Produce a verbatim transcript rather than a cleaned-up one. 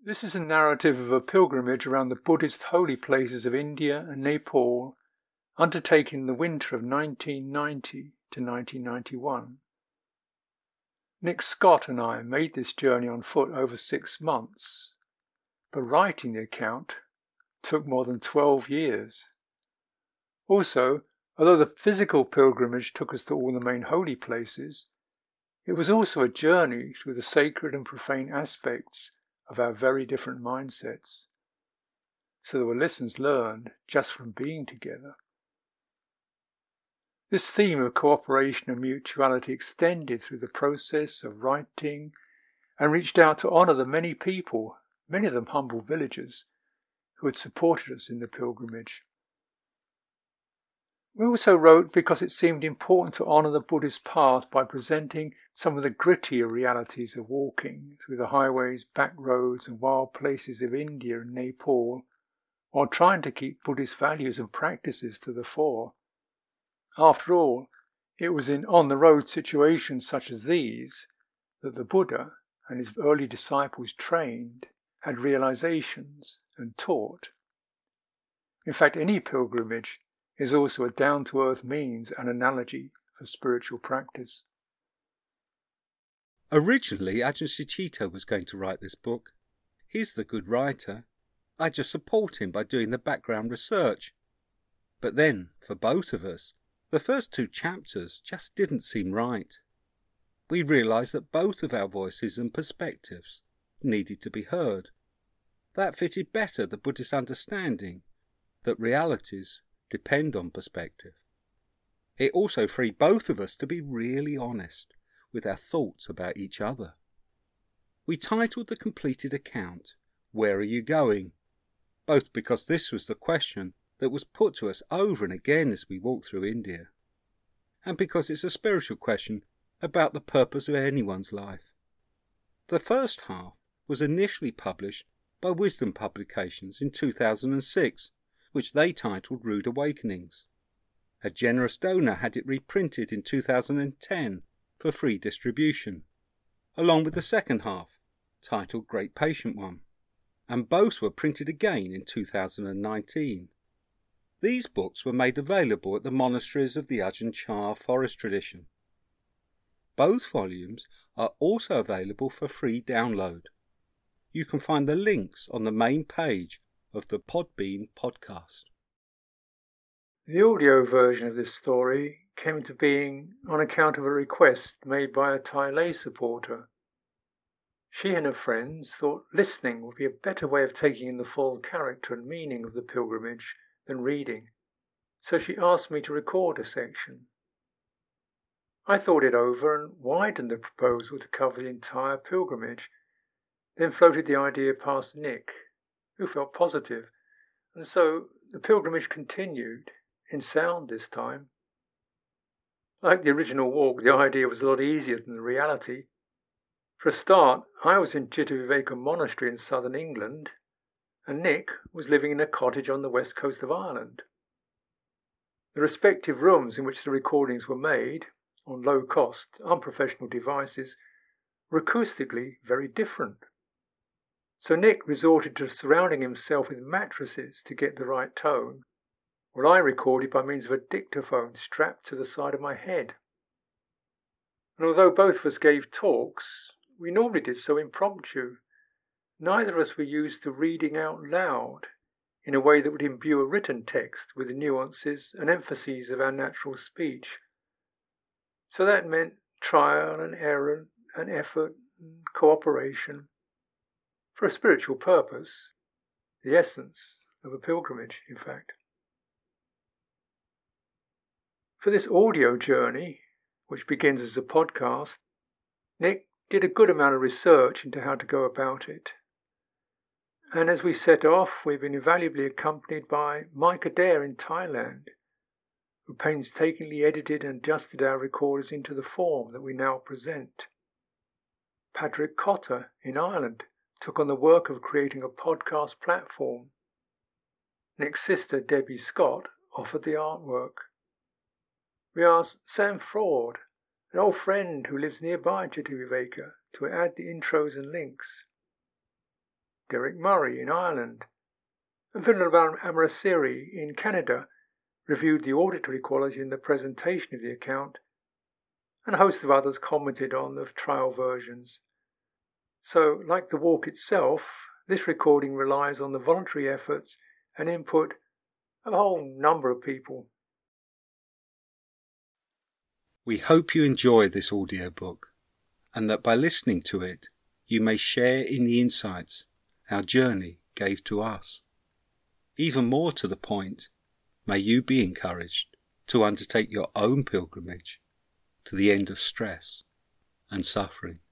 This is a narrative of a pilgrimage around the Buddhist holy places of India and Nepal, undertaken in the winter of nineteen ninety to nineteen ninety-one. Nick Scott and I made this journey on foot over six months, but writing the account took more than twelve years. Also, although the physical pilgrimage took us to all the main holy places, it was also a journey through the sacred and profane aspects of our very different mindsets. So there were lessons learned just from being together. This theme of cooperation and mutuality extended through the process of writing and reached out to honour the many people, many of them humble villagers, who had supported us in the pilgrimage. We also wrote because it seemed important to honour the Buddhist path by presenting some of the grittier realities of walking through the highways, back roads and wild places of India and Nepal, while trying to keep Buddhist values and practices to the fore. After all, it was in on-the-road situations such as these that the Buddha and his early disciples trained, had realizations and taught. In fact, any pilgrimage is also a down-to-earth means and analogy for spiritual practice. Originally, Ajahn Sucitto was going to write this book. He's the good writer. I just support him by doing the background research. But then, for both of us, the first two chapters just didn't seem right. We realised that both of our voices and perspectives needed to be heard. That fitted better the Buddhist understanding that realities depend on perspective. It also freed both of us to be really honest with our thoughts about each other. We titled the completed account, "Where are you going?" both because this was the question that was put to us over and again as we walked through India, and because it's a spiritual question about the purpose of anyone's life. The first half was initially published by Wisdom Publications in two thousand six, which they titled Rude Awakenings. A generous donor had it reprinted in two thousand ten for free distribution, along with the second half, titled Great Patient One, and both were printed again in two thousand nineteen. These books were made available at the monasteries of the Ajahn Chah forest tradition. Both volumes are also available for free download. You can find the links on the main page of the Podbean podcast. The audio version of this story came into being on account of a request made by a Thai lay supporter. She and her friends thought listening would be a better way of taking in the full character and meaning of the pilgrimage than reading, so she asked me to record a section. I thought it over and widened the proposal to cover the entire pilgrimage, then floated the idea past Nick, who felt positive, and so the pilgrimage continued, in sound this time. Like the original walk, the idea was a lot easier than the reality. For a start, I was in Cittaviveka Monastery in southern England, and Nick was living in a cottage on the west coast of Ireland. The respective rooms in which the recordings were made, on low-cost, unprofessional devices, were acoustically very different. So Nick resorted to surrounding himself with mattresses to get the right tone, while I recorded by means of a dictaphone strapped to the side of my head. And although both of us gave talks, we normally did so impromptu. Neither of us were used to reading out loud in a way that would imbue a written text with the nuances and emphases of our natural speech. So that meant trial and error and effort and cooperation. For a spiritual purpose, the essence of a pilgrimage, in fact. For this audio journey, which begins as a podcast, Nick did a good amount of research into how to go about it. And as we set off, we've been invaluably accompanied by Mike Adair in Thailand, who painstakingly edited and adjusted our recorders into the form that we now present. Patrick Cotter in Ireland took on the work of creating a podcast platform. Nick's sister, Debbie Scott, offered the artwork. We asked Sam Ford, an old friend who lives nearby Cittaviveka, to add the intros and links. Derek Murray in Ireland, and Philip Amirasiri in Canada reviewed the auditory quality and the presentation of the account, and a host of others commented on the trial versions. So, like the walk itself, this recording relies on the voluntary efforts and input of a whole number of people. We hope you enjoy this audiobook, and that by listening to it, you may share in the insights our journey gave to us. Even more to the point, may you be encouraged to undertake your own pilgrimage to the end of stress and suffering.